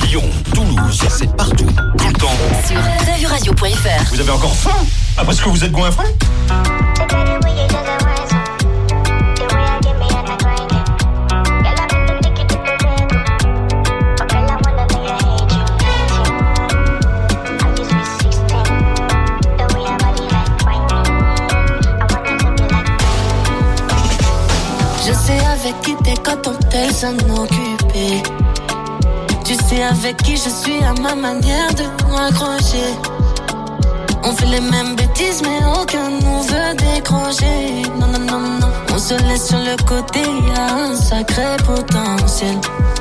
Lyon, Toulouse, c'est partout, tout le temps. Sur tavuradio.fr. Vous avez encore faim? Après ce que vous êtes goinfré? Je sais avec qui t'es quand ton tel s'en occuper. Tu sais avec qui je suis à ma manière de m'accrocher. On fait les mêmes bêtises mais aucun nous veut décrocher. Non, non, non, non, on se laisse sur le côté, y'a un sacré potentiel.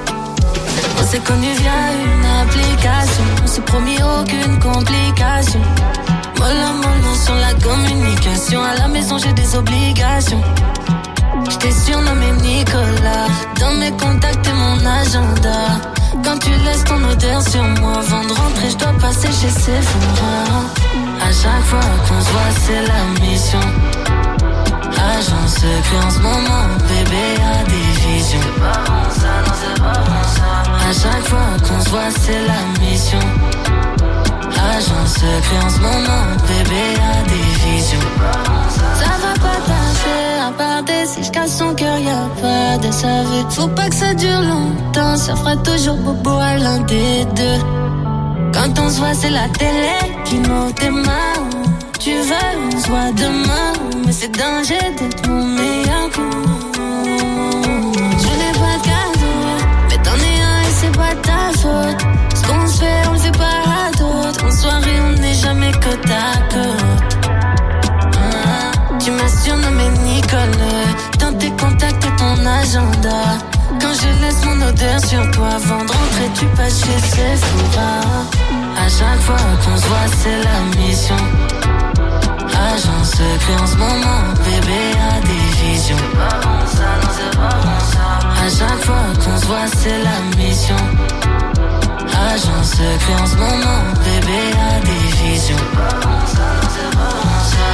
On s'est connus via une application, on s'est promis aucune complication. Mollo sur la communication, à la maison j'ai des obligations. J't'ai surnommé Nicolas, dans mes contacts et mon agenda. Quand tu laisses ton odeur sur moi, avant de rentrer j'dois passer chez Sephora. À chaque fois qu'on se voit c'est la mission. Agent secret en ce moment, bébé a des visions. C'est pas bon ça, non c'est pas bon ça. À chaque fois qu'on se voit c'est la mission. Agent secret en ce moment, bébé a des visions. Ça va pas passer, à part des si je casse son cœur, y'a pas de saver. Faut pas que ça dure longtemps, ça fera toujours bobo à l'un des deux. Quand on se voit c'est la télé qui nous démarre. Tu veux, on se voit demain, mais c'est danger d'être mon meilleur coup. Je n'ai pas de cadeau, mais t'en es un et c'est pas ta faute. Ce qu'on se fait, on le fait pas à d'autres. En soirée, on n'est jamais côte à côte. Tu m'as surnommé Nicole, dans tes contacts et ton agenda. Quand je laisse mon odeur sur toi, avant de rentrer, tu passes chez Sephora. À chaque fois qu'on se voit, c'est la mission. Agent secret en ce moment, bébé a des visions. C'est pas bon ça, non c'est pas bon ça. À chaque fois qu'on se voit, c'est la mission. Agent secret en ce moment, bébé a des visions. C'est pas bon ça, non c'est pas bon ça.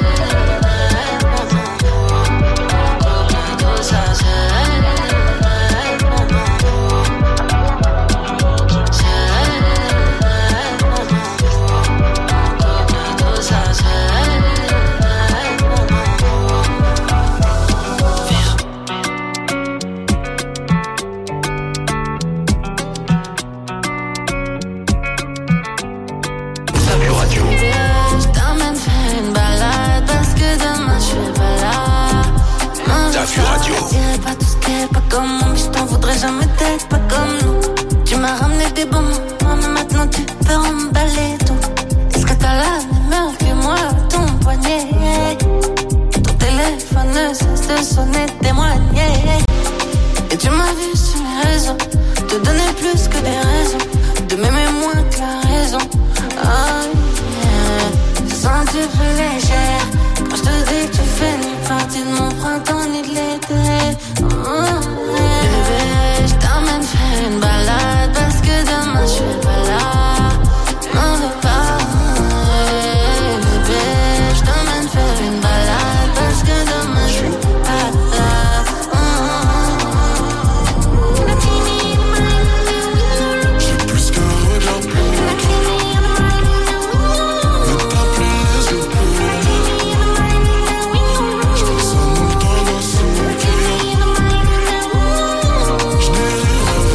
Jamais t'être pas comme nous. Tu m'as ramené des bons moments, mais maintenant tu peux emballer tout. Est-ce que t'as la même heure que moi, ton poignet? Ton téléphone ne cesse de sonner, témoigner. Et tu m'as vu sur les réseaux, te donner plus que des raisons, de m'aimer moins que la raison. Oh yeah, je sens que tu plus légère quand je te dis que tu fais ni partie de mon printemps ni de l'été. Oh yeah. Faire une balade parce que demain je suis pas là. M'en veux pas, bébé. Je t'emmène faire une balade parce que demain je suis pas là. J'ai plus qu'un regard pour toi. Ne t'as plus les yeux pour moi. Je pense à nous dans le sourire. Je n'ai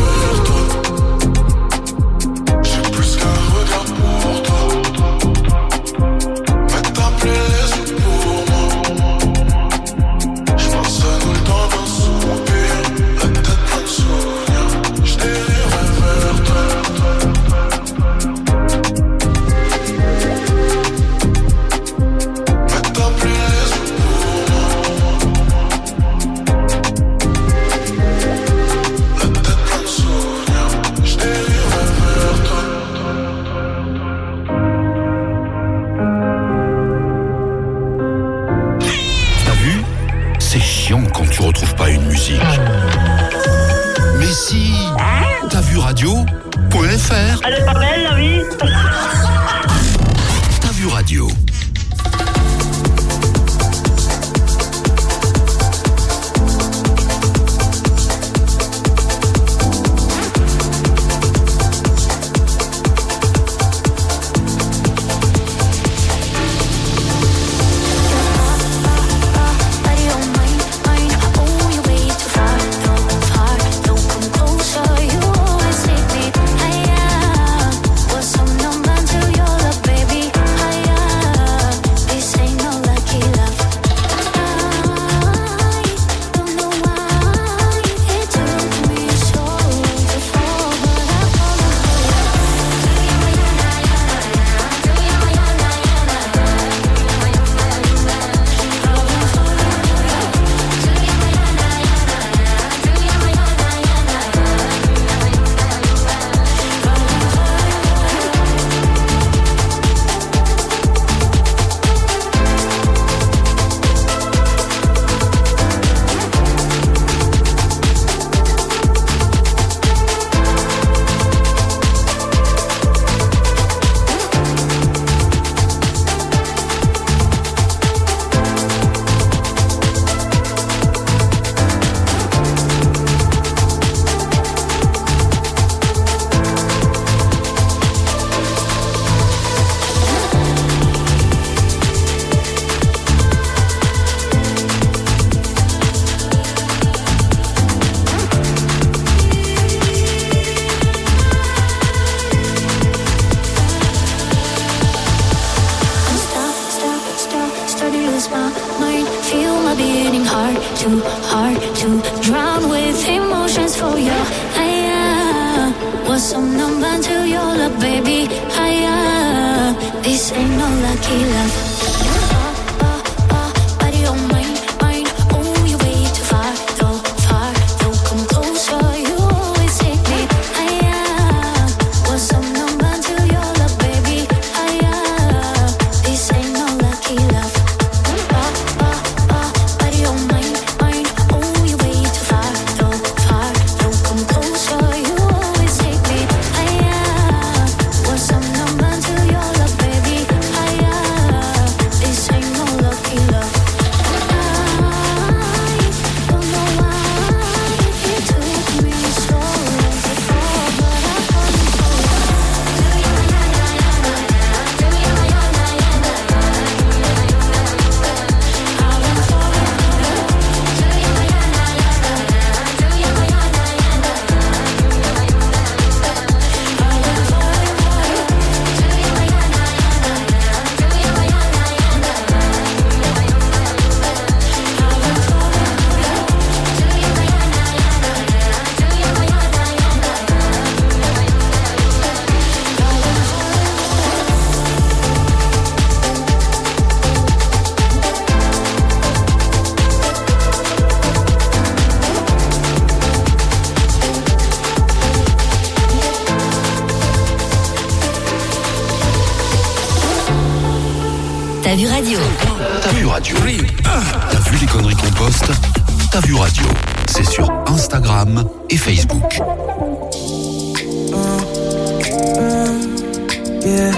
tavuradio.fr. Elle est pas belle la vie. T'as vu radio. too hard to drown with emotions for you. Was some number until your love, baby. This ain't no lucky love. Body on mine, mine. Oh, you way too far, though. Come closer, you always take me higher. Was some number until your love, baby. This ain't no lucky love. Body on mine, mine. Oh, you way too far, though. Come closer, you always take me higher. Was some number until your love, baby. This ain't no lucky love. I don't know why it took me so long to fall, but I couldn't T'as vu radio? T'as vu radio? T'as vu les conneries qu'on poste? T'as vu radio? C'est sur Instagram et Facebook. Yeah.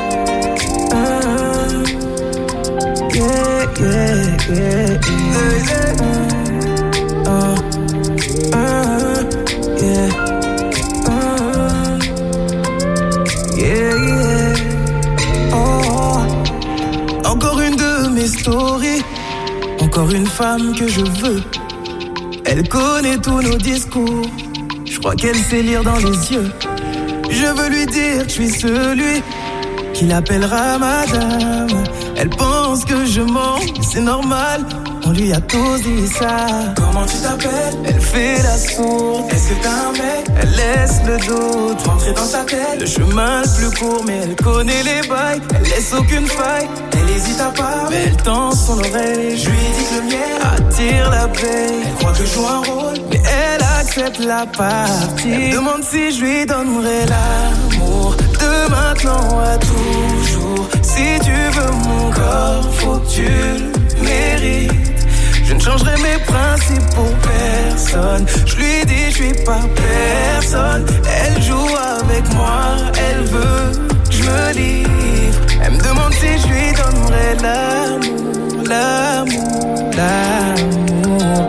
Encore une de mes stories, encore une femme que je veux. Elle connaît tous nos discours, je crois qu'elle sait lire dans les yeux. Je veux lui dire que je suis celui qui l'appellera madame. Elle pense que je mens, mais c'est normal, on lui a tous dit ça. Comment tu t'appelles? Elle fait la sourde. Est-ce que t'as un mec? Elle laisse le doute rentrer dans sa tête. Le chemin le plus court, mais elle connaît les bails. Elle laisse aucune faille, elle hésite à part, mais elle tend son oreille. Je lui dis que le miel attire l'abeille. Elle croit que je joue un rôle, mais elle accepte la partie. Elle me demande si je lui donnerai l'amour de maintenant à toujours. Si tu veux mon corps, faut que tu le mérites. Je ne changerai mes principes pour personne. Je lui dis je suis pas personne. Elle joue avec moi, elle veut que je me livre. Elle me demande si je lui donnerai l'amour, l'amour, l'amour.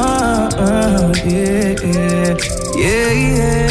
Yeah.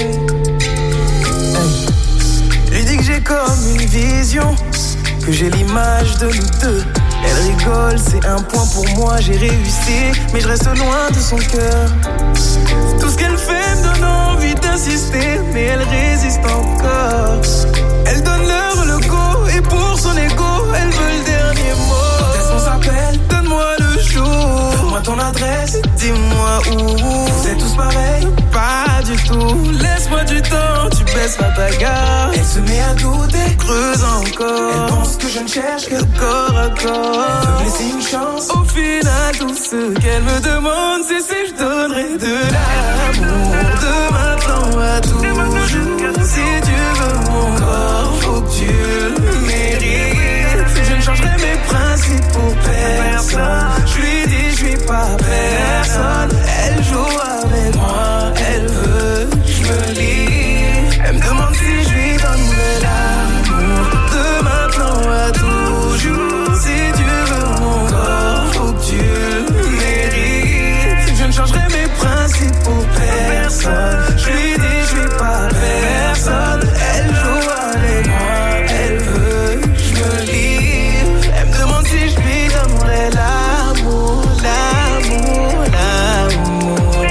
Je lui dis que j'ai comme une vision, que j'ai l'image de nous deux. Elle rigole, c'est un point pour moi, j'ai réussi, mais je reste loin de son cœur. Tout ce qu'elle fait me donne envie d'insister, mais elle résiste encore. Elle donne l'heure, le go, et pour son ego, elle veut le dernier mot. Quand est-ce qu'on s'appelle? Donne-moi le jour. Donne-moi ton adresse, dis-moi où. Vous êtes tous pareils? Pas du tout. Laisse-moi du temps, tu baisseras ta garde. Elle se met à douter, creuse encore. Elle pense que je ne cherche que le corps à corps. Elle veut me laisser une chance. Au final, tout ce qu'elle me demande, c'est si je donnerai de l'amour de maintenant à toujours. Si tu veux mon corps, faut que tu le mérites. Je ne changerai mes principes pour personne. Je lui dis je suis pas personne. Elle joue avec moi, elle veut que je me livre. Elle me demande si je lui donnerai l'amour de maintenant à toujours. Si tu veux mon corps, faut que tu le mérites. Je ne changerai mes principes pour personne. Je lui dis je suis pas personne. Elle joue avec moi, elle veut que je me livre. Elle me demande si je lui donnerai l'amour, l'amour, l'amour.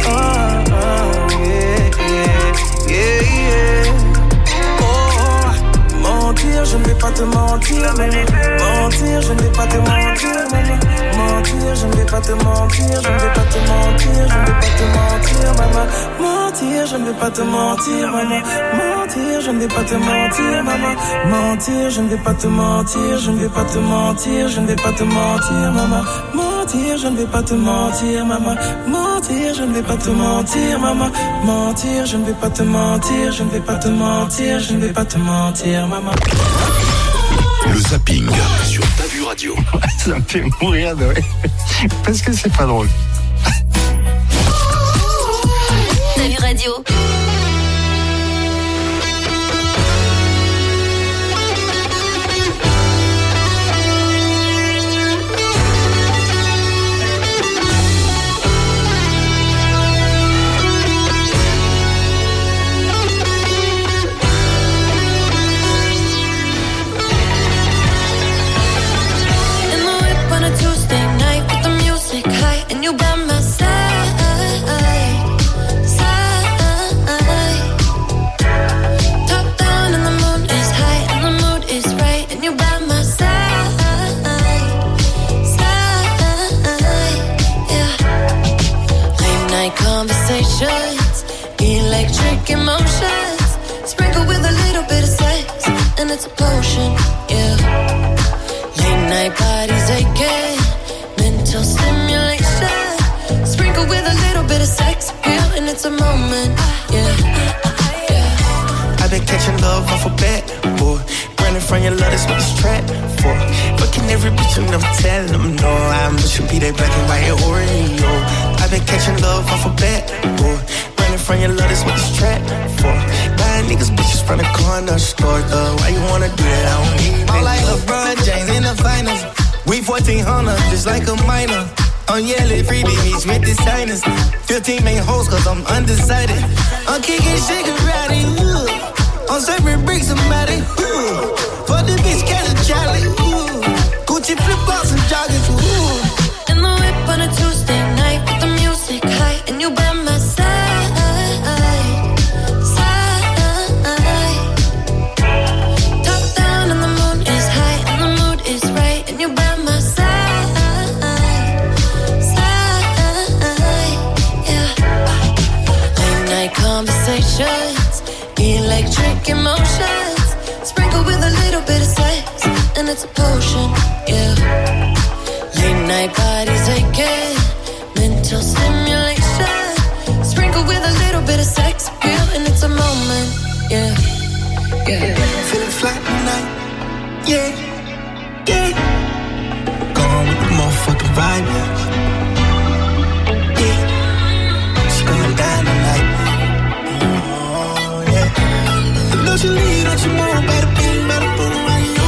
Yeah. Oh, mentir, je ne vais pas te mentir, mentir, je ne vais pas te mentir, mentir, je ne vais pas te mentir, je ne vais pas te mentir, je ne vais pas te mentir, maman. Mentir, je ne vais pas te mentir, maman. Mentir, je ne vais pas te mentir, maman. Mentir, je ne vais pas te mentir, je ne vais pas te mentir, je ne vais pas te mentir, maman. Mentir, je ne vais pas te mentir, maman. Mentir, je ne vais pas te mentir, maman. Mentir, je ne vais pas te mentir, je ne vais pas te mentir, je ne vais pas te mentir, maman. Le zapping sur Ta Vue Radio. Ça me fait mourir de rire. Parce que c'est pas drôle. Ta Vue Radio. And you by my side, top down and the moon is high and the mood is right. And you by my side, yeah. Late night conversations, electric emotions, sprinkled with a little bit of sex, and it's a potion, yeah. Late night bodies aching, mental stimulation, sprinkled with a little bit of sex appeal, and it's a moment, yeah, yeah. I've been catching love off a bat, boy. Running from your love, that's what this trap for. Fucking every bitch and never tell them no. I'm pushing be that black and white Oreo. I've been catching love off a bat, boy. Running from your love, that's what this trap for. Buying niggas bitches from the corner store, why you wanna do that? I don't need that. I'm like LeBron James in the finals. We 1400, just like a minor. I'm yelling freebie meets with the signers. 15 main hoes, cause I'm undecided. I'm kicking shit karate, I'm serving bricks somebody, for the bitch catch a Charlie, Gucci flip-flops and joggers, In the whip on a Tuesday night with the music high, and you by my side. Top down and the moon is high and the mood is right, and you by my side, yeah. Late night conversations, electric emotions, sprinkled with a little bit of sex, and it's a potion, yeah. Late night bodies aching, mental stimulation, sprinkled with a little bit of sex appeal, and it's a moment, yeah, yeah. Feeling fly tonight, yeah, yeah. Gone with the motherfucking vibe, yeah. It's going down tonight, oh, yeah. Don't you leave, don't you move, better put around you.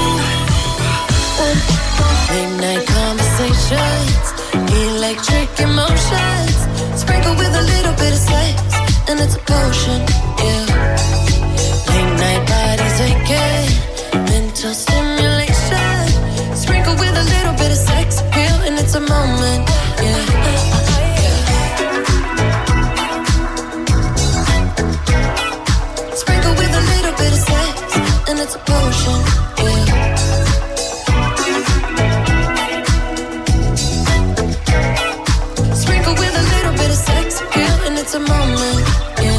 Late night conversations, electric emotions, sprinkled with a little bit of sex, and it's a potion, yeah. Late night bodies aching, mental stimulation, sprinkled with a little bit of sex appeal, and it's a moment, yeah. Sprinkled with a little bit of sex, and it's a potion, yeah. Sprinkle with a little bit of sex appeal, and it's a moment, yeah.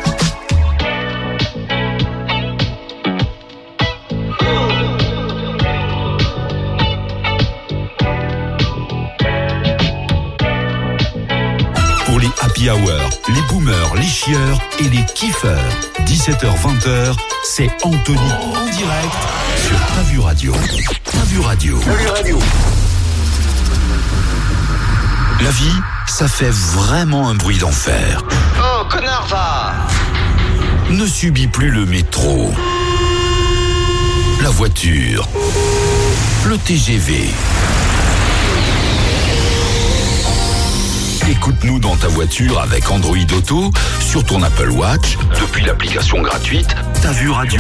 Pour les happy hour, les boomers, les chieurs et les kiffeurs, 17h-20h, c'est Anthony en direct sur Ta Vue Radio. Ta Vue Radio. La vie, ça fait vraiment un bruit d'enfer. Oh, connard, va! Ne subis plus le métro, la voiture, le TGV. Écoute-nous dans ta voiture avec Android Auto, sur ton Apple Watch, depuis l'application gratuite Ta Vue Radio.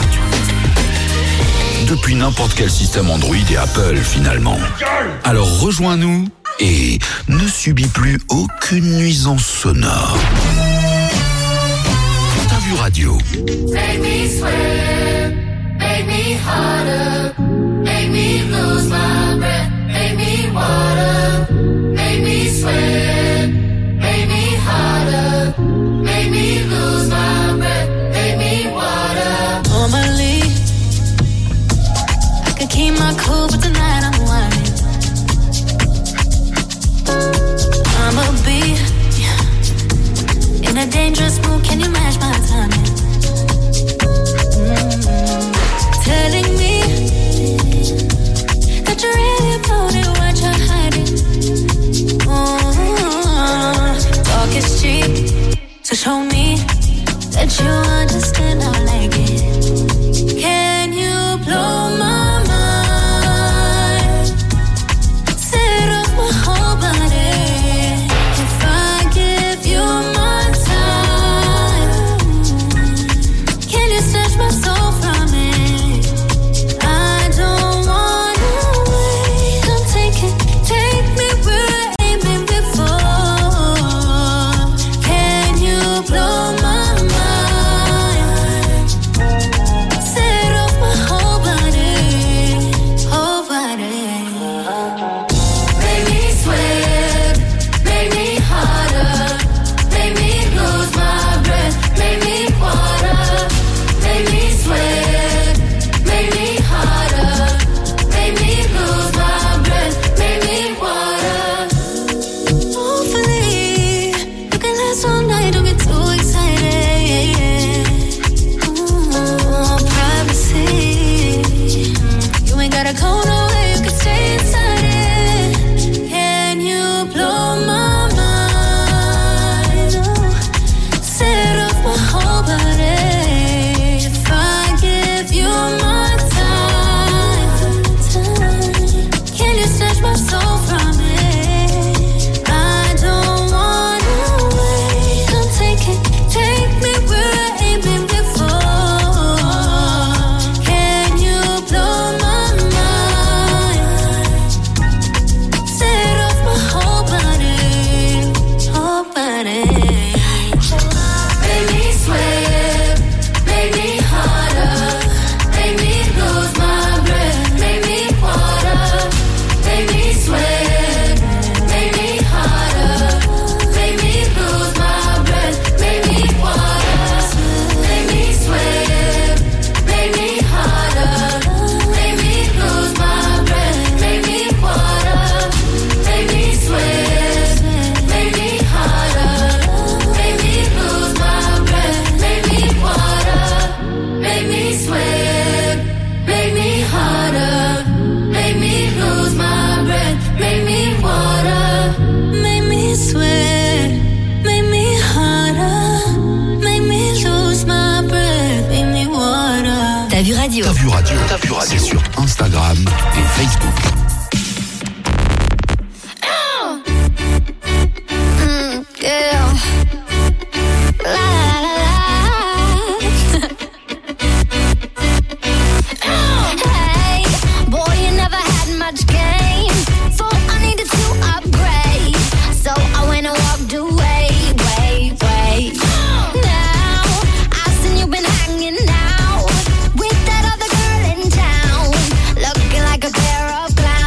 Depuis n'importe quel système Android et Apple finalement. Alors rejoins-nous et ne subis plus aucune nuisance sonore. Ta Vue Radio. Make me sweat, make me harder, make me lose my breath, make me water, make cool, but tonight I'm whining. I'ma be in a dangerous mood, can you match my timing? Telling me that you're really about it, what you're hiding. Talk is cheap, so show me that you understand I like it. Can you blow my mind? Set off my whole body. If I give you my time, can you snatch my soul from it? I don't wanna wait. Come take me where I aiming before. Can you blow my T'as vu radio. C'est sur Instagram et Facebook. Like a pair of clowns.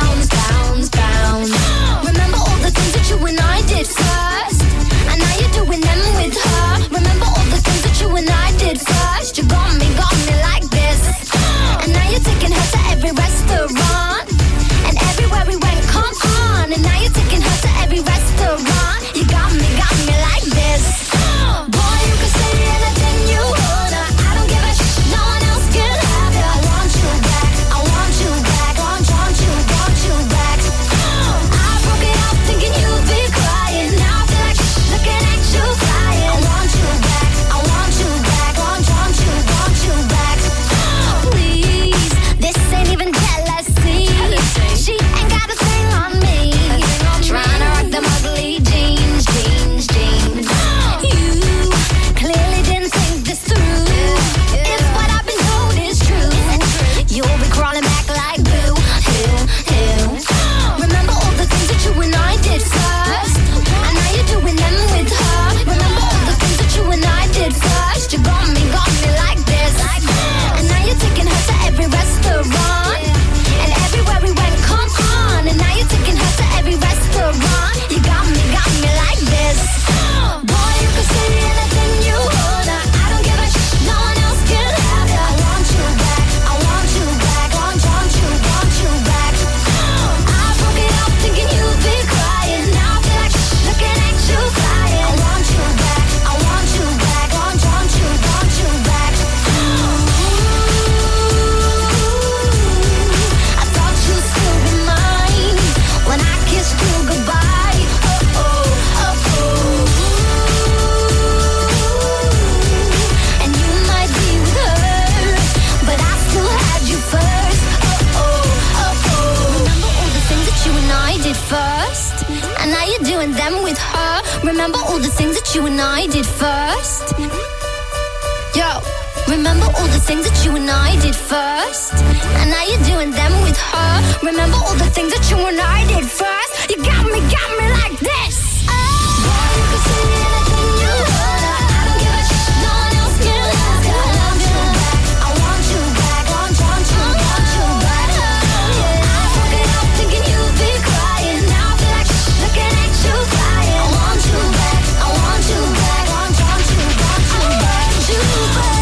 remember all the things that you and I did first? Yo, remember all the things that you and I did first? And now you're doing them with her. Remember all the things that you and I did first? You got me like this. Oh, boy, you can see anything you wanna. I don't give a shit, no one else can ask. I want you back, I want you back, want you back. Yeah, I woke it up thinking you'd be crying. Now I feel like looking at you crying. I want you back, I want you back, want you back, you back.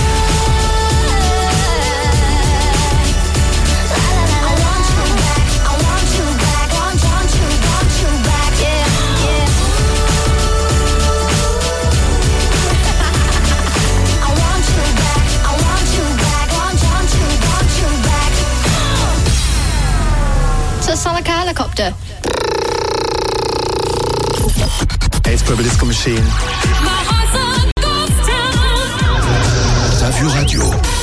Does that sound like a helicopter? Hey, it's Purple Disco Machine. T'as vu radio.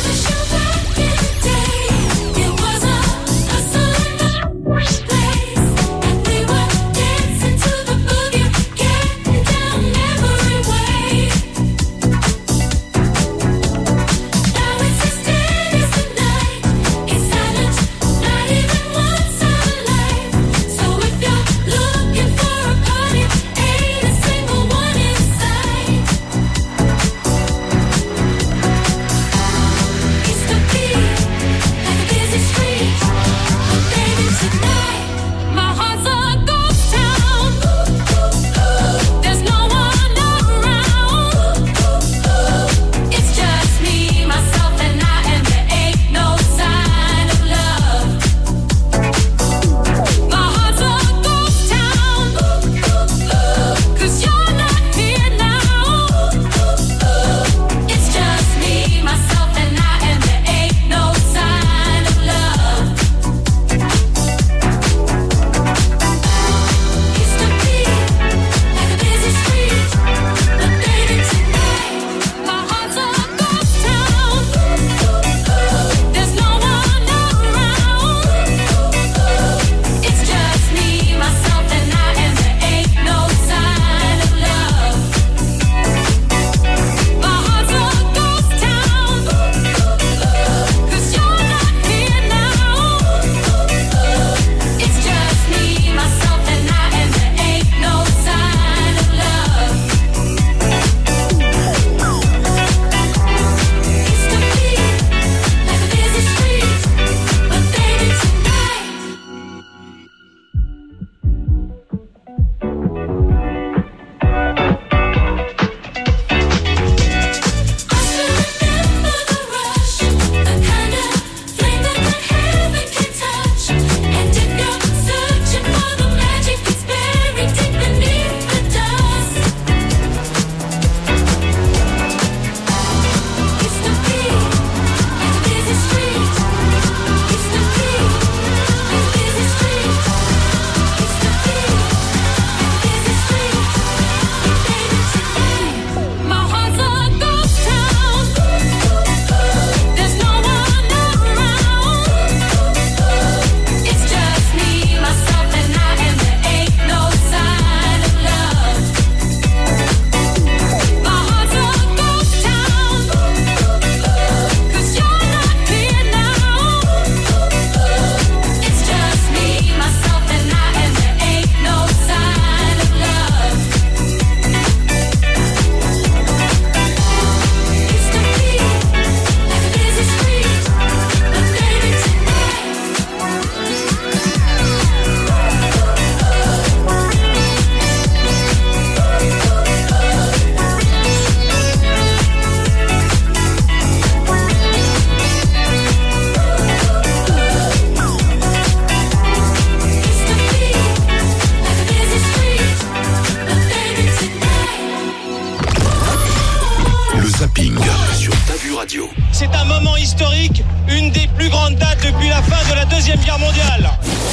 C'est un moment historique, une des plus grandes dates depuis la fin de la Deuxième Guerre mondiale.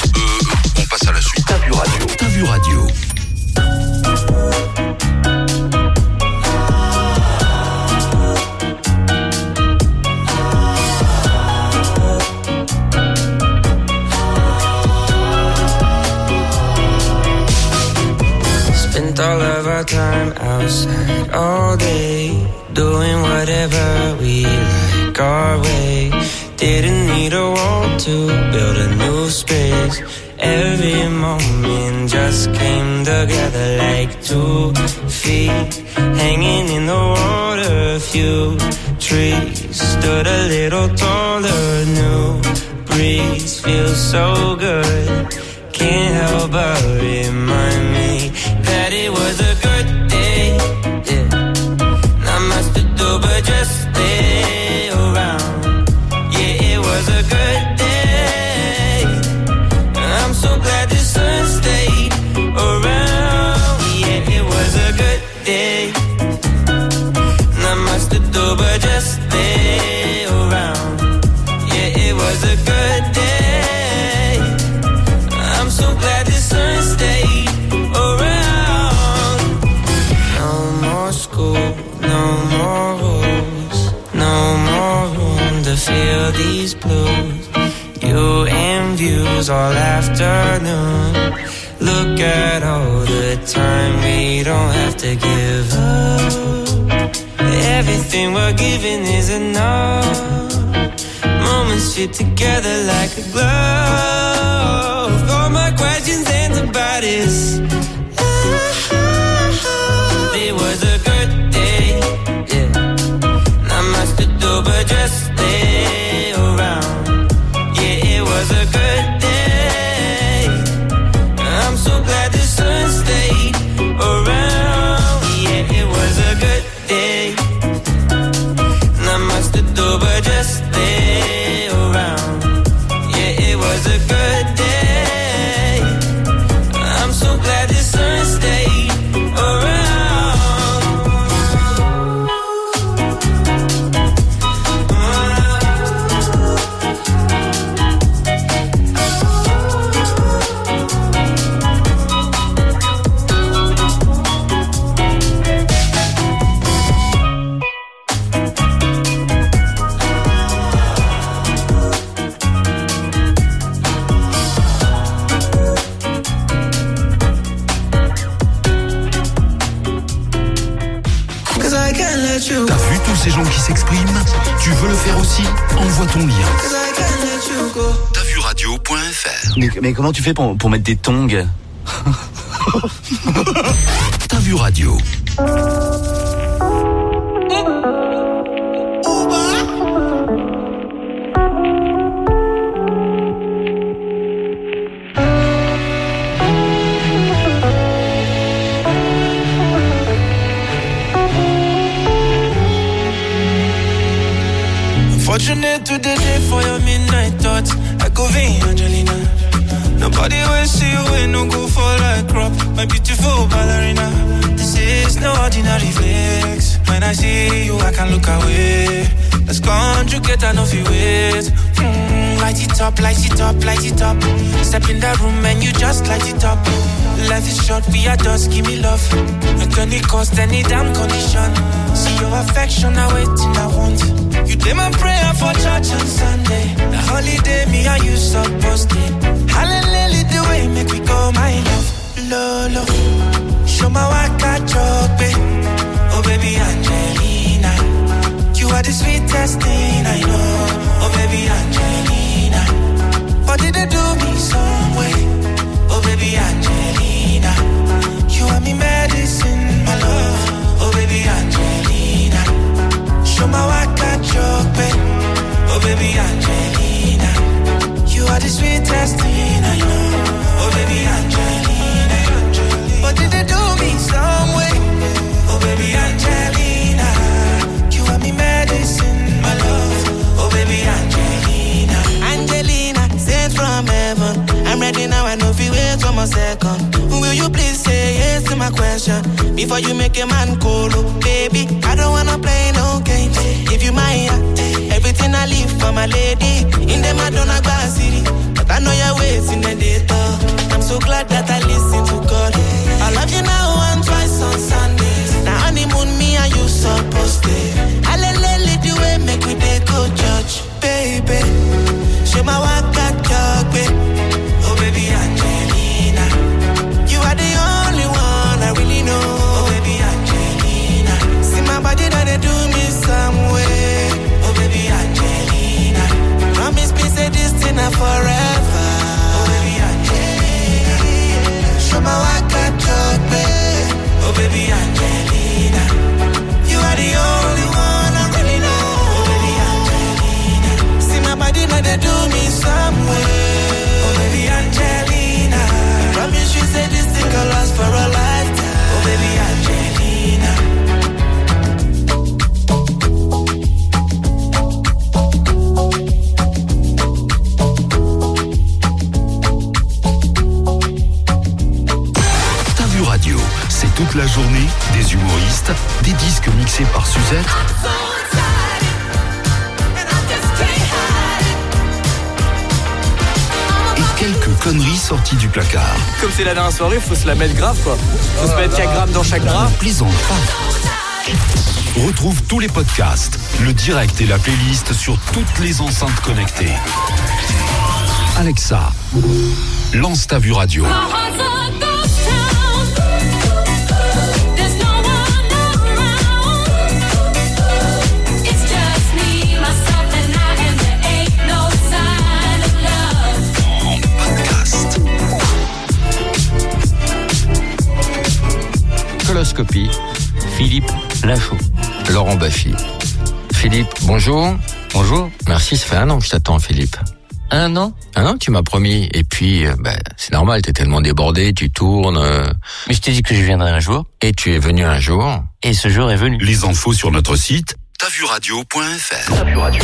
On passe à la suite. T'as vu radio. T'as vu radio. Spent all of our time whenever we like our way. Didn't need a wall to build a new space. Every moment just came together like 2 feet hanging in the water. A few trees stood a little taller. New breeze feels so good. Can't help but remind me that it was a good day. Yeah, not much to do but just stay around. Yeah, it was a good day. I'm so glad the sun stayed around. Yeah, it was a good day. Not much to do but just stay around. Yeah, it was a good day. I'm so glad the sun stayed around. No more school, no more rules, no more room to feel these blues. You and views all afternoon. Look at all the time we don't have to give up. Everything we're giving is enough. Moments fit together like a glove. All my questions answered by this. It was a good day. Yeah, not much to do but just stay around. Yeah, it was a good day. I'm so glad the sun stayed around. Yeah, it was a good day. Not much to do but just stay around. Yeah, it was a good day. I'm so glad the sun stayed around. T'as vu tous ces gens qui s'expriment? Tu veux le faire aussi? Envoie ton lien. Tavuradio.fr. Mais comment tu fais pour mettre des tongs? T'as vu radio. Fortunate to the day for your midnight thoughts. I go vain, Angelina. Nobody will see you when no go fall like crop. My beautiful ballerina. This is no ordinary flex. When I see you, I can't look away. Let's conjugate, I know if you wait. Light it up, light it up, light it up. Step in the room and you just light it up. Life is short, we are dust, give me love. At any cost, any damn condition. See your affection, I waiting, I want. You did my prayer for church on Sunday. The holiday, me and you supposed to. Hallelujah, the way make we go, my love. Lolo, show my waka chope. Oh baby Angelina, you are the sweetest thing I know. Oh baby Angelina, what did they do me some way? Oh baby Angelina, you are me medicine, my love. Oh baby Angelina, show my waka chope. Oh baby Angelina, you are the sweetest thing I know. Oh baby Angelina, what did they do me some way? Oh baby Angelina, you are me medicine, my love. Oh baby Angelina, Angelina, sent from heaven. I'm ready now, I know if you wait 1 more second. Will you please say yes to my question before you make a man colo? Baby, I don't wanna play no games. If you my heart, everything I leave for my lady. In the Madonna Bar City, but I know you're waiting the data. I'm so glad that I listen to God. I love you now and twice on Sundays. Now honeymoon, me and you supposed to. Hallelujah, the way make we dey go church, baby. Show my waka talk, baby. Oh baby Angelina, you are the only one I really know. Oh baby Angelina, see my body that they do me some way. they do me some way. Oh baby Angelina, promise you say this thing will last for a lifetime. Oh baby Angelina. T'as vu radio, c'est toute la journée, des humoristes, des disques mixés par Suzette et quelques conneries sorties du placard. Comme c'est la dernière soirée, faut se la mettre grave quoi. Faut se mettre 4 grammes dans chaque bras. Ne plaisante pas. Retrouve tous les podcasts, le direct et la playlist sur toutes les enceintes connectées. Alexa, lance Ta Vu Radio. Coloscopie, Philippe Lachaud, Laurent Baffy. Philippe, bonjour. Bonjour. Merci, ça fait 1 an que je t'attends, Philippe. 1 an? 1 an que tu m'as promis. Et puis, c'est normal, t'es tellement débordé, tu tournes. Mais je t'ai dit que je viendrais un jour. Et tu es venu un jour. Et ce jour est venu. Les infos sur notre site tavuradio.fr. Ta Vu Radio.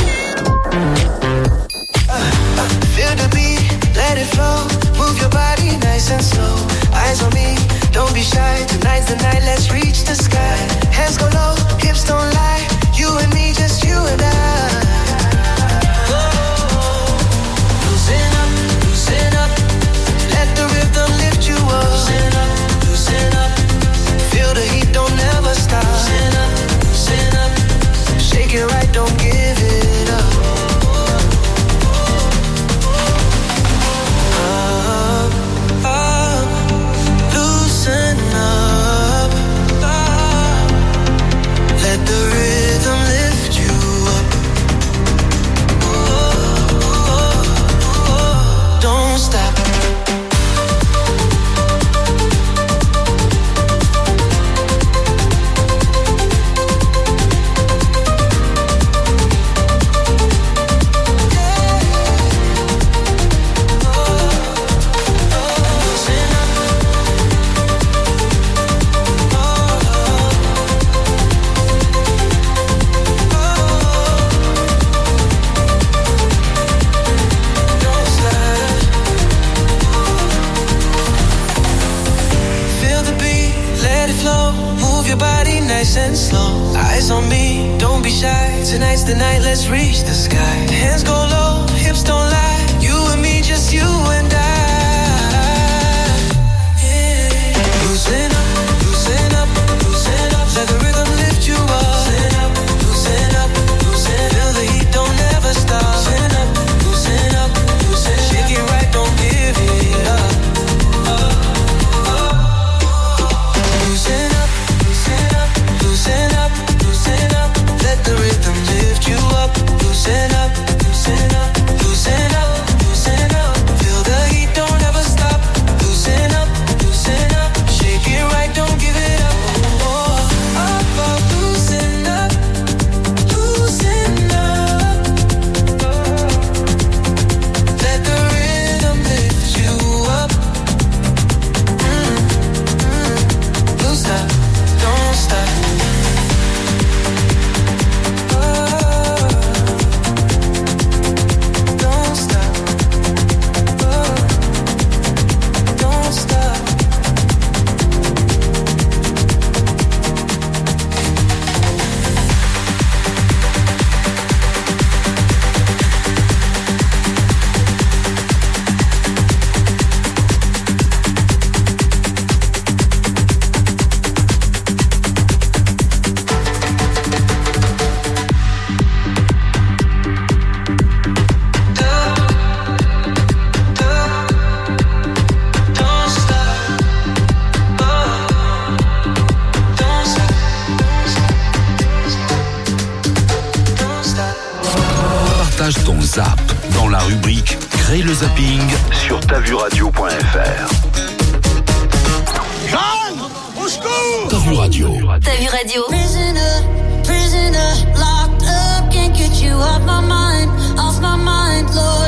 Feel the beat, let it flow. Move your body nice and slow. Eyes on me, don't be shy. Tonight's the night, let's reach the sky. Hands go low, hips don't lie. You and me, just you and I. Loosen up. Let the rhythm lift you up. Loosen up. Feel the heat, don't never stop. Loosen up. Shake it right, don't give it up. Loosen up. Let the rhythm lift you up. Don't stop. Nice and slow, eyes on me, don't be shy. Tonight's the night, let's reach the sky. Hands go low, hips don't lie. You and me, just you and I. Yeah. Loosen up, loosen up, loosen up. Let the rhythm lift you up. Loosen up, loosen up, loosen up. Feel the heat, don't ever stop. Loosen up, loosen up, loosen up. Shake it right, don't give it up. Loosen up. Loosen up, loosen up, let the rhythm lift you up. Loosen up, loosen up, loosen up, loosen up. Feel the heat, don't ever stop. Loosen up, loosen up, shake it right, don't give it up. Oh, up, up, loosen up, loosen up. Let the rhythm lift you up. Don't stop, don't stop. Partage ton zap dans la rubrique Crée le zapping sur tavuradio.fr. Jeanne, au secours! Ta Vu Radio. Ta Vu Radio. Prisoner, locked up, can't get you off my mind, Lord.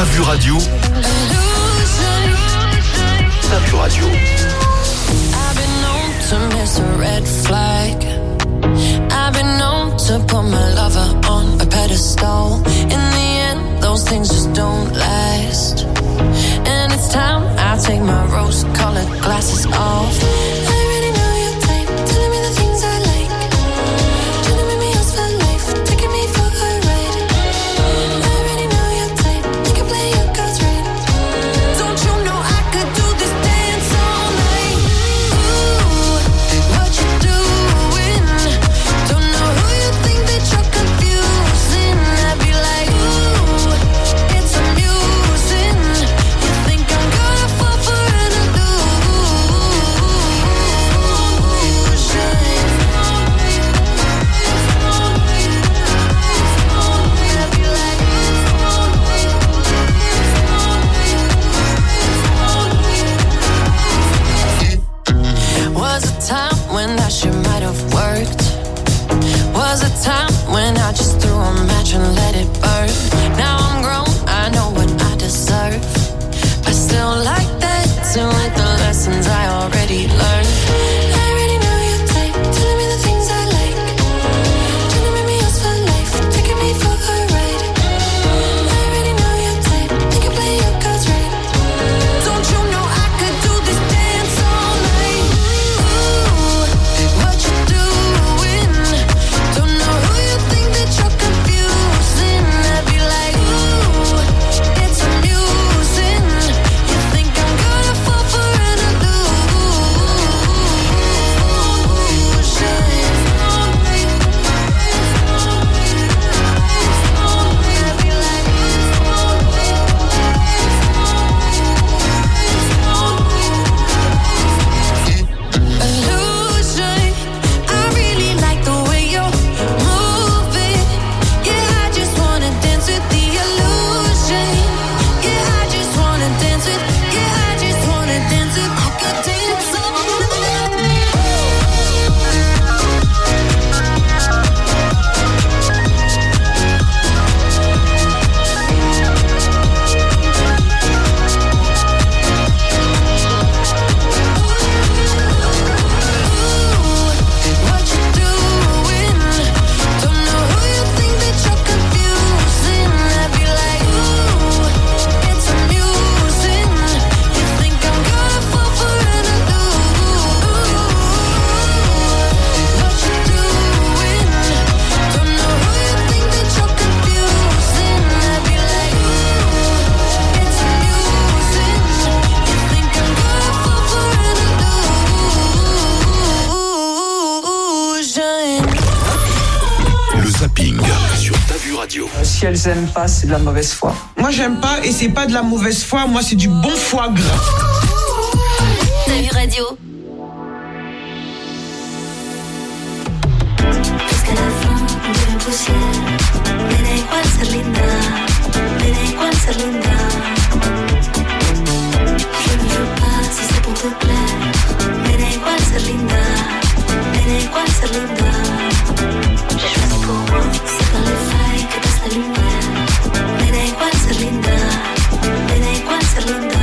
Vue Radio. Ta Vue Radio. I've been known to miss a red flag. I've been known to put my lover on a pedestal. In the end, those things just don't last. And it's time I take my rose-colored glasses off. I already know your type, telling me the things I like. Trying to make me yours for life, taking me for a ride. I already know your type, you can play your cards right. Don't you know I could do this dance all night? Ooh, what you doing? Don't know who you think that you're confusing. I'd be like, ooh, it's amusing. You think I'm gonna fall for an illusion. Was a time when that shit might have worked. Was a time when I just threw a match and let it burn. Now I'm grown, I know what I deserve. I still like that, to like the lessons I already learned. I already know your type, telling me the things I like. Trying to make me yours for life, taking me for a ride. I already know your type, you can play your cards right. Don't you know I could do this dance all night? Ooh, what you doing? Don't know who you think that you're confusing. I'd be like, ooh, it's amusing. You think I'm gonna fall for an illusion. I really like the way you're moving. Yeah, I just wanna dance with the illusion. Yeah, I just wanna dance with. Yeah, I just wanna dance with. I could dance all what you doing? Don't know who you think that you're confusing. I'd be like, ooh, it's amusing. You think I'm gonna fall for an illusion. What you doing? Don't know who you think that you're confusing. I'd be like, ooh, it's amusing. You think I'm gonna fall for an illusion. Le zapping sur Ta Vue Radio. Si elles aiment pas, c'est de la mauvaise foi. Moi j'aime pas et c'est pas de la mauvaise foi, moi c'est du bon foie gras. Ta Vue Radio. Jusqu'à la fin de la poussière. Me da igual ser linda. Me da igual ser linda. Je ne veux pas si c'est pour te plaire. Me da igual ser linda. Me da igual ser linda. J'ai choisi pour moi, c'est dans les failles que passe la lumière. Me da igual ser linda. Me da igual ser linda.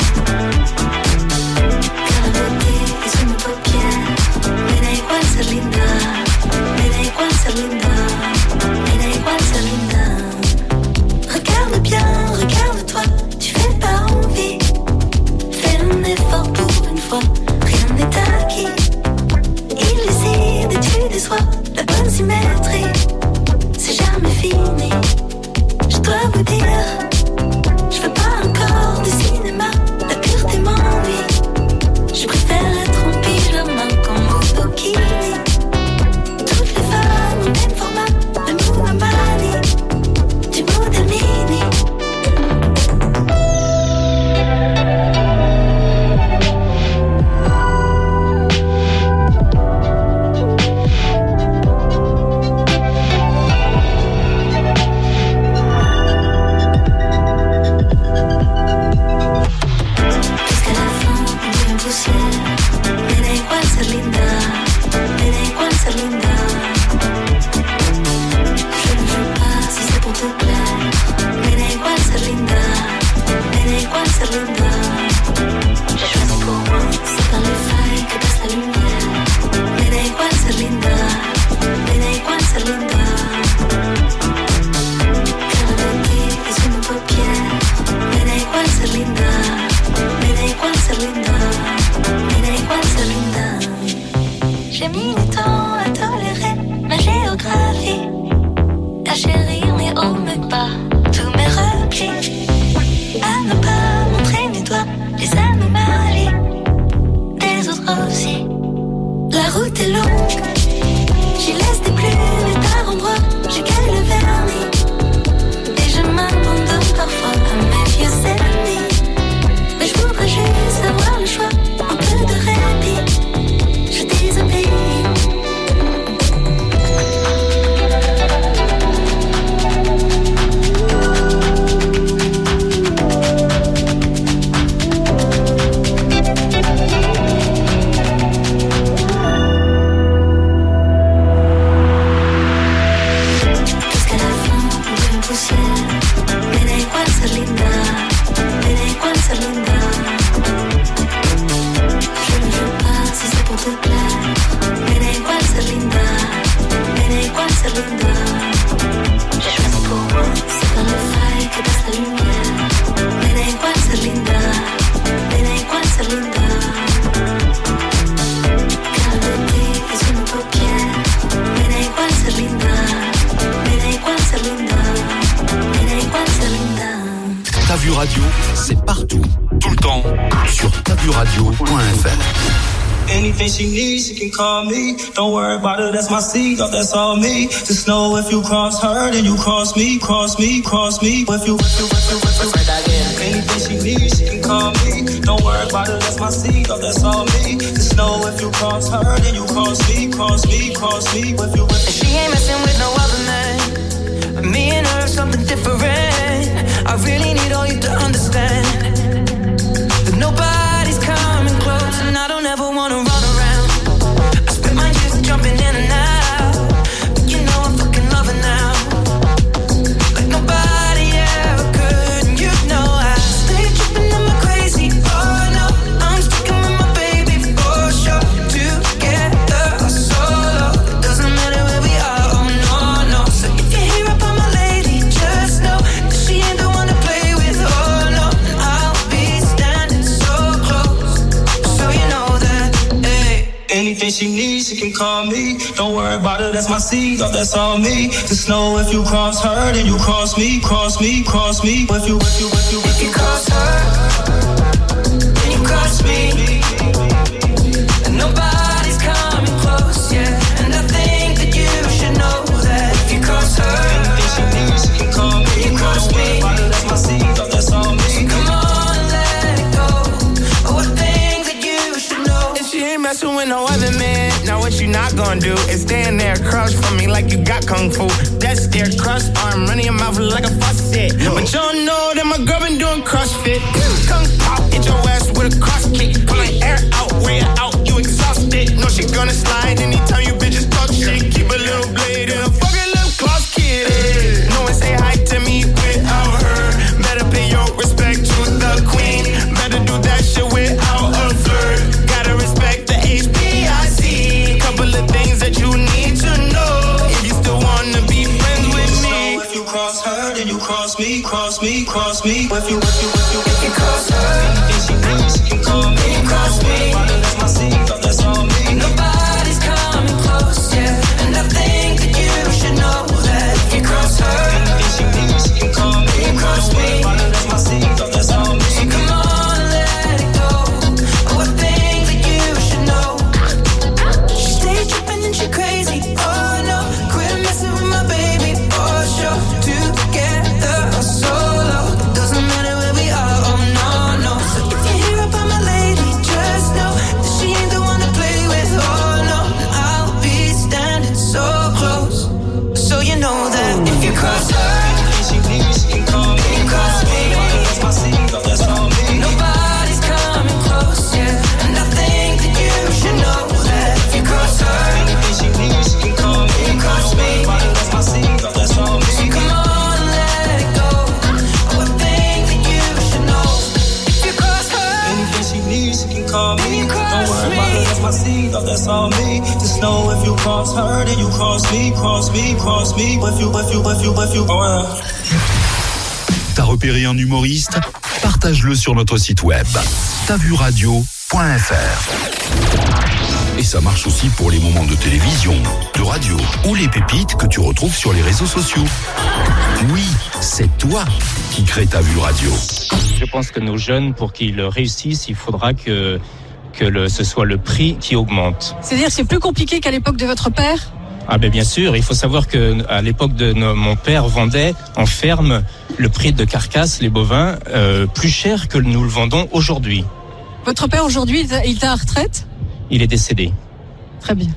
Car la beauté est sous mes paupières. Me da igual ser linda. Me da igual ser linda. Me da igual ser linda. Regarde bien, regarde-toi. Tu Ta Vue Radio, c'est partout, tout le temps, sur tavuradio.fr. Anything she needs, she can call me. Don't worry about it, that's my seed, oh, that's all me. Just know if you cross her, then you cross me, cross me, cross me. If you. Anything she needs, she can call me. Don't worry about it, that's my seed, oh, that's all me. Just know if you cross her, then you cross me, cross me, cross me. If you. She ain't messing with no other man. Me and her, something different. I really need all you to understand that nobody's coming close, and I don't ever wanna run around. I spent my years jumping in and out, but you know I'm fucking loving now, like nobody ever could. And you know I stay tripping, am I crazy? Oh no, I'm sticking with my baby for sure. Together or solo, it doesn't matter where we are. Oh no, no. So if you hear about my lady, just know that she ain't the one to play with. Oh no, and I'll be standing so close, so you know that. Hey. Anything she needs, she can call me. Don't worry about it, that's my seed, oh, that's all me. Just know if you cross her, then you cross me, cross me, cross me. If you cross her, then you cross me, and nobody's coming close, yeah. And I think that you should know that if you cross her, anything she needs, she can call me. you cross me, Don't worry about it, that's my seed, oh, that's all me. so come on, let it go. Oh, I think that you should know. If she ain't messing with no other man, now what you not gonna do is stand there across from me like you got kung fu. That's their cross arm, running your mouth like a faucet. But you don't know that my girl been doing CrossFit. Kung pop, hit your ass with a cross kick. Pulling air out, wear it out, you exhausted. No, she gonna slide anytime you bitches talk shit. Keep a little blade in a fucking lip gloss kid. No one say hi to me without her. Better pay your respect to the queen. Better do that shit without a flirt. Gotta respect the HPIC. Couple of things that you need to know if you still wanna be friends with me. If you cross her, then you cross me, cross me, cross me. If you cross her, anything she needs, she can call me. you cross me, That's my seed, oh, that's all me. nobody's coming close, yeah. And I think that you should know that if you cross her, Anything she needs, she can call me. you cross me, That's my seed, oh, that's all me. so come on, let it go. Oh, I think that you should know. She stay tripping and she crazy. Oh no, quit messing with my baby for sure. Together or solo, it doesn't matter where we are. Oh no, no. So if you hear about my lady, just know that she ain't the one to play with. Oh no, and I'll be standing so close, so you know that if you cross her, Anything she needs, she can call me. you cross me. That's my seed, oh, that's all me. Nobody's coming close, yeah. And I think that you should know that if you cross her, Anything she needs, she can call me. you cross me. That's my seed, oh, that's all me. So come on, let it go. Oh, I think that you should know if you cross her. Anything she needs, she can call me. You cross Don't worry me. about it, that's my seed, oh, that's all me. Just know if you cross her, then you cross me, cross me, cross me. If you, oh, yeah. T'as repéré un humoriste? Partage-le sur notre site web tavuradio.fr. Et ça marche aussi pour les moments de télévision, de radio ou les pépites que tu retrouves sur les réseaux sociaux. Oui, c'est toi qui crée Ta Vue Radio. Je pense que nos jeunes, pour qu'ils réussissent, il faudra que ce soit le prix qui augmente. C'est-à-dire que c'est plus compliqué qu'à l'époque de votre père? Ah ben bien sûr, il faut savoir que à l'époque de mon père vendait en ferme le prix de carcasse, les bovins, plus cher que nous le vendons aujourd'hui. Votre père aujourd'hui, il est à la retraite? Il est décédé. Très bien.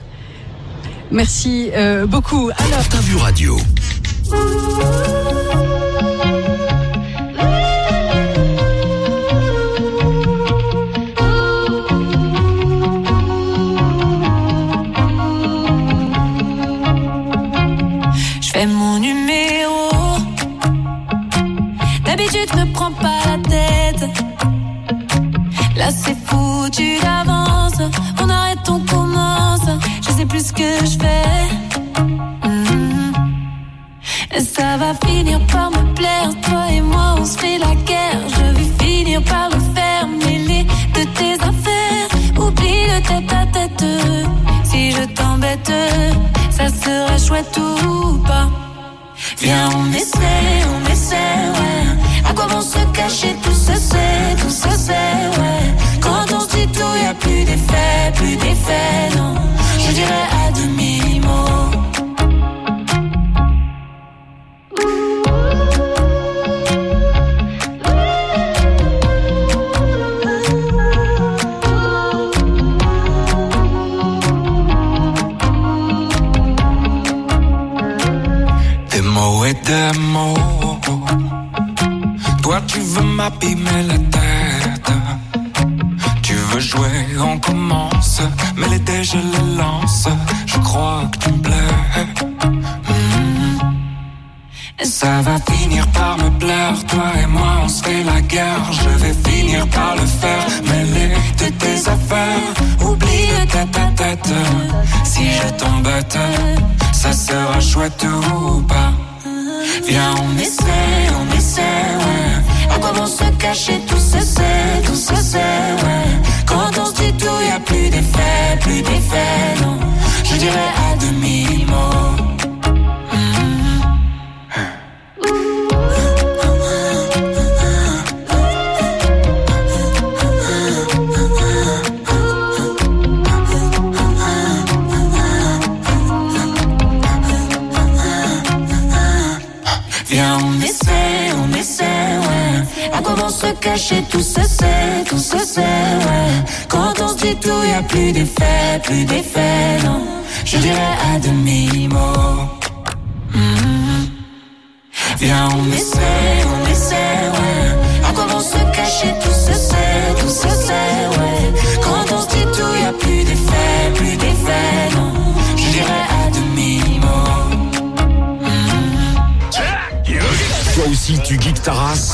Merci beaucoup. Alors, Ta Vue Radio. Je fais mon numéro. D'habitude, je me prends pas la tête. Là, c'est foutu d'avance. On arrête, on commence. Je sais plus ce que je fais. Et ça va finir par me plaire. Toi et moi, on se fait la guerre. Je vais finir par le faire. Mêler de tes affaires. Oublie le tête à tête. Si je t'embête, ça serait chouette ou pas. Viens, on essaie, ouais. À quoi bon se cacher? cacher, tout se sait, ouais. Quand on se dit tout, y a plus d'effet, non. Je dirais à demi-mot. Des mots et des mots. Toi tu veux m'abîmer la tête. Tu veux jouer, on commence. Mais les dés je les lance. Je crois que tu me plais. Ça va finir par me plaire. Toi et moi on se fait la guerre. Je vais finir par le faire. Mêler de tes affaires. Oublie de tête. Si je t'embête, ça sera chouette ou pas. Viens on essaie, ouais. À quoi bon se cacher, tout se sait, ouais. Quand on se dit tout, y a plus d'effet, non. Je dirais à demi-mot. Viens on essaie, ouais. À quoi bon se cacher, tout se sait, ouais. Quand on se dit tout, y a plus d'effet, non. Je dirais à demi-mot. Viens on essaie, ouais. À quoi bon se cacher, tout se sait, ouais. Quand on se dit tout, y a plus d'effet, non. Je dirais à demi-mot. Toi aussi, tu geeks ta race.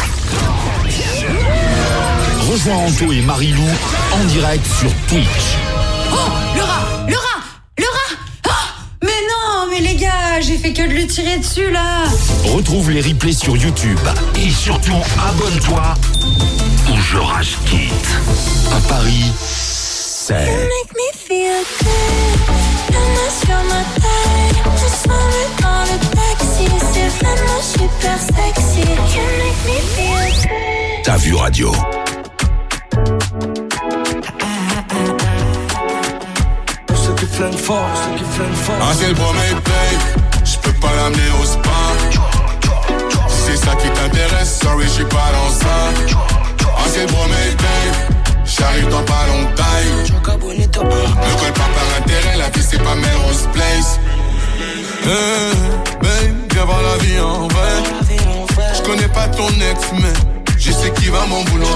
Rejoins Anto et Marilou en direct sur Twitch. Oh, le rat. Oh, mais non, mais les gars, j'ai fait que de lui tirer dessus, là. Retrouve les replays sur YouTube. Et surtout, abonne-toi ou je rage quitte. À Paris, c'est... You make me feel good. Sur ma taille, je sens le dans le taxi. C'est vraiment super sexy. You make me feel good. T'as vu radio. Ceux qui flânent fort. Ah c'est le premier paye. J'peux pas l'amener au spa. Si c'est ça qui t'intéresse, sorry j'suis pas dans ça. Ah c'est le premier paye. J'arrive dans pas longtemps. Ne colle pas par intérêt, la vie c'est pas Melrose Place. Babe, viens voir la vie en vrai. J'connais pas ton ex mais je sais qui va mon boulot.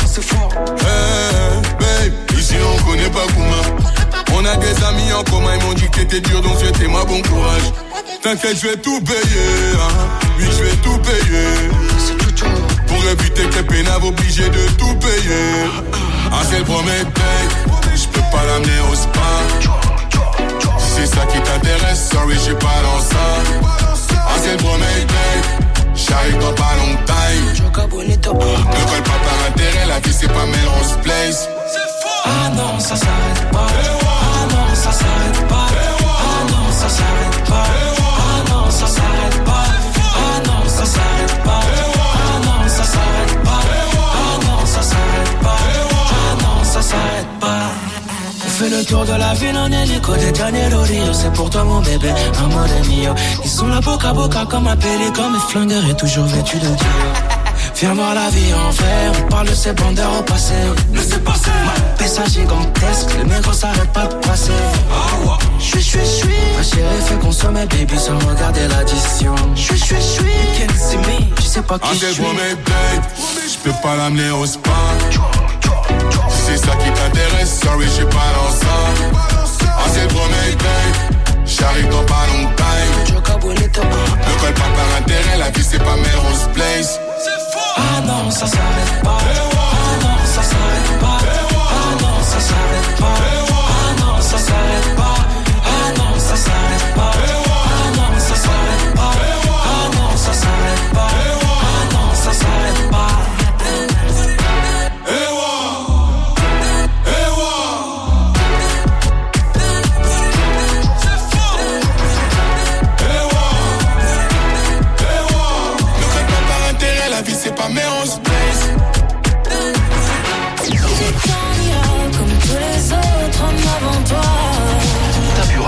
Babe, ici on connaît pas Kouma. On a des amis en commun, ils m'ont dit que t'étais dur donc souhaitez-moi bon courage. T'inquiète, je vais tout payer, hein. Oui, je vais tout payer. Pour éviter que les pénaves obligés de tout payer. Ah c'est le premier paye. J'peux pas l'amener au spa. Si c'est ça qui t'intéresse, sorry j'suis pas dans ça. Ah c'est le premier paye. J'arrive dans pas longtemps. Ne colle pas par intérêt, la vie c'est pas Melrose Place. Ah non ça s'arrête pas. Ah non ça s'arrête pas. Ah non ça s'arrête pas. Ah non ça s'arrête pas. Ah non ça s'arrête pas. Ah non ça s'arrête pas. Ah non ça s'arrête pas. Ah non ça s'arrête pas. On fait le tour de la ville en hélico de Janeiro Rio. C'est pour toi mon bébé, amore mio. Ils sont là boca à boca comme un pélican. Mes flingueurs est toujours vêtu de Dior. Viens voir la vie en vrai, on parle de ces bandeurs au passé. Laissez passer. Ma paix gigantesque, le négro s'arrête pas de passer. J'suis. Ma chérie fait consommer baby sans regarder l'addition. J'suis. Can't see me, tu sais pas qui j'suis. Ah c'est babe, j'peux pas l'amener au spa. Si c'est ça qui t'intéresse, sorry j'suis pas dans ça. Ah c'est babe, j'arrive dans pas longtemps. Ne colle pas par intérêt, la vie c'est pas Melrose Place. Ah non, ça s'arrête pas. Ah non, ça s'arrête pas. Ah non, ça s'arrête pas. Ah non, ça s'arrête pas. Ah non, ça s'arrête pas. Ah non, ça s'arrête pas. Ah non, ça s'arrête pas. Ah non, ça s'arrête pas. C'est pas Melrose Place.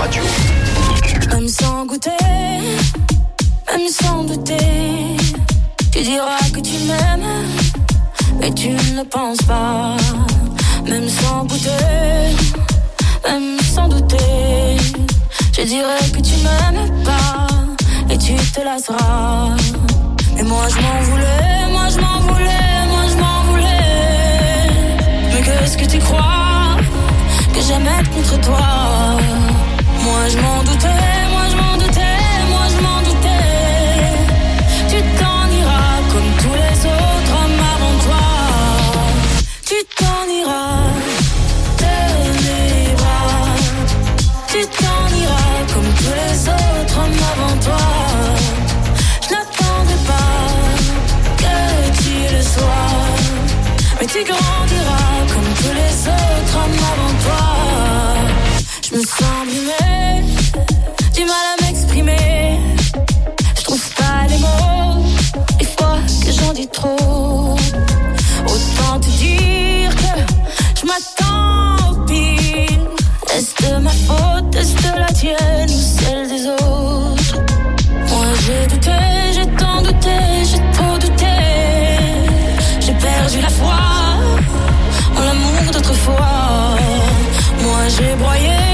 Radio. Même sans goûter, même sans douter, tu diras que tu m'aimes, mais tu ne le penses pas. Même sans goûter, même sans douter, je dirais que tu m'aimes pas et tu te lasseras. Mais moi je m'en voulais, moi je m'en voulais, moi je m'en voulais. Mais qu'est-ce que tu crois que j'aimais contre toi? Moi je m'en doutais, moi je m'en doutais, moi je m'en doutais. Tu t'en iras comme tous les autres hommes avant toi. Tu t'en iras de mes bras. Tu t'en iras comme tous les autres hommes avant toi. Je n'attendrai pas que tu le sois, mais tu grandiras comme tous les autres hommes avant toi. Je me sens brûlée, du mal à m'exprimer. Je trouve pas les mots, des fois que j'en dis trop. Autant te dire que je m'attends au pire. Est-ce de ma faute, est-ce de la tienne ou celle des autres? Moi j'ai douté, j'ai tant douté, j'ai trop douté. J'ai perdu la foi en l'amour d'autrefois. Moi j'ai broyé